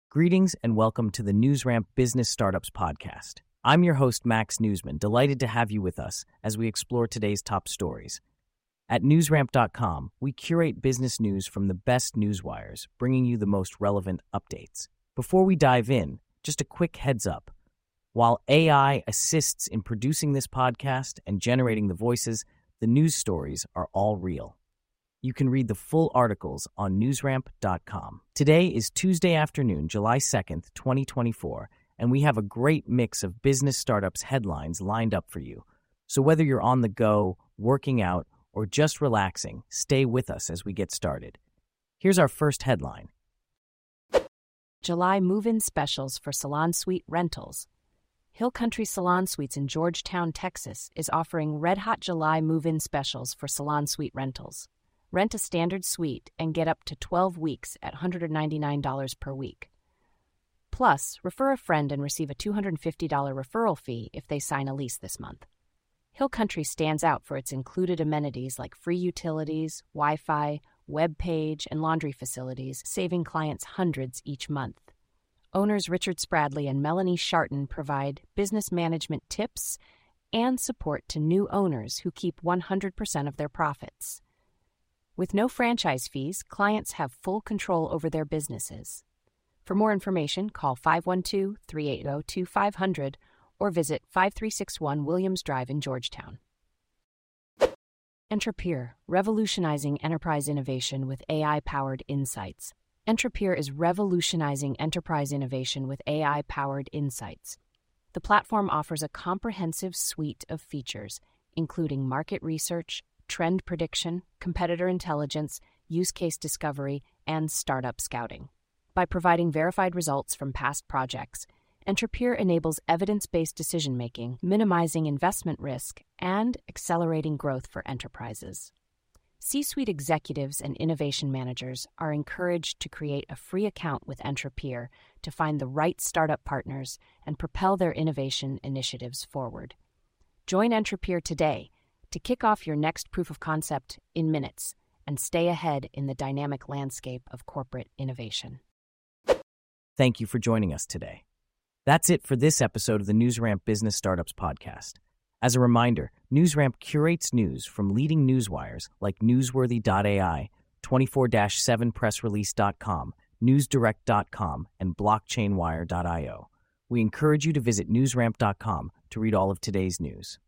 Greetings and welcome to the NewsRamp Business Startups Podcast. I'm your host, Max Newsman, delighted to have you with us as we explore today's top stories. At newsramp.com, we curate business news from the best newswires, bringing you the most relevant updates. Before we dive in, just a quick heads up. While AI assists in producing this podcast and generating the voices, the news stories are all real. You can read the full articles on newsramp.com. Today is Tuesday afternoon, July 2nd, 2024, and we have a great mix of business startups headlines lined up for you. So whether you're on the go, working out, or just relaxing, stay with us as we get started. Here's our first headline. July move-in specials for Salon Suite rentals. Hill Country Salon Suites in Georgetown, Texas is offering red-hot July move-in specials for Salon Suite rentals. Rent a standard suite and get up to 12 weeks at $199 per week. Plus, refer a friend and receive a $250 referral fee if they sign a lease this month. Hill Country stands out for its included amenities like free utilities, Wi-Fi, web page, and laundry facilities, saving clients hundreds each month. Owners Richard Spradley and Melanie Sharton provide business management tips and support to new owners who keep 100% of their profits. With no franchise fees, clients have full control over their businesses. For more information, call 512-380-2500 or visit 5361 Williams Drive in Georgetown. Entrepere, revolutionizing enterprise innovation with AI-powered insights. Entrepere is revolutionizing enterprise innovation with AI-powered insights. The platform offers a comprehensive suite of features, including market research, trend prediction, competitor intelligence, use case discovery, and startup scouting. By providing verified results from past projects, Entrepere enables evidence-based decision-making, minimizing investment risk, and accelerating growth for enterprises. C-suite executives and innovation managers are encouraged to create a free account with Entrepere to find the right startup partners and propel their innovation initiatives forward. Join Entrepere today to kick off your next proof of concept in minutes and stay ahead in the dynamic landscape of corporate innovation. Thank you for joining us today. That's it for this episode of the NewsRamp Business Startups Podcast. As a reminder, NewsRamp curates news from leading newswires like Newsworthy.ai, 24-7pressrelease.com, NewsDirect.com, and BlockchainWire.io. We encourage you to visit newsramp.com to read all of today's news.